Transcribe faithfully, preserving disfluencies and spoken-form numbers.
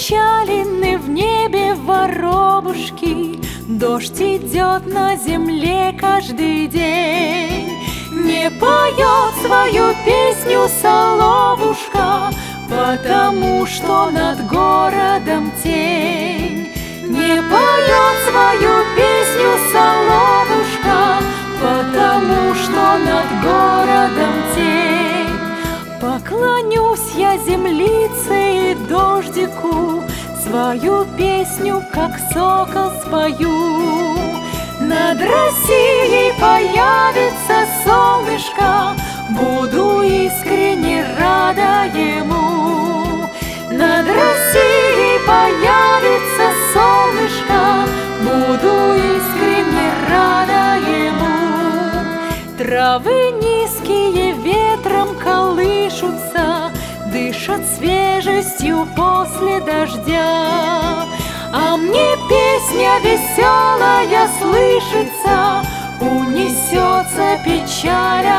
опечалены в небе воробушки, дождь идет на земле каждый день. Не поет свою песню соловушка, потому что над городом тень. Не поет свою песню соловушка, потому что над городом тень. Поклонюсь я землице и дождику, свою песню, как сокол, спою. Над Россией появится солнышко, буду искренне рада ему. Над Россией появится солнышко, буду искренне рада ему. Травы низкие ветром колышутся, дышат свежестью после дождя. А мне песня веселая слышится, унесется печаль